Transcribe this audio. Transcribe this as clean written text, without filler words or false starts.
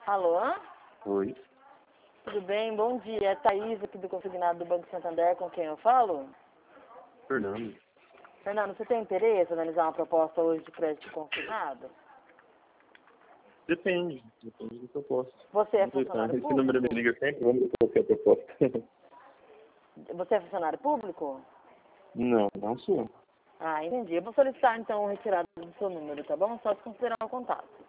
Alô? Oi. Tudo bem? Bom dia. É Thaís aqui do Consignado do Banco Santander, com quem eu falo? Fernando. Fernando, você tem interesse em analisar uma proposta hoje de crédito consignado? Depende da proposta. Você é funcionário Esse número me público? liga sempre, vamos ver qual que é a proposta. Você é funcionário público? Não sou. Ah, entendi. Eu vou solicitar então o retirado do seu número, tá bom? Só desconsiderar o contato.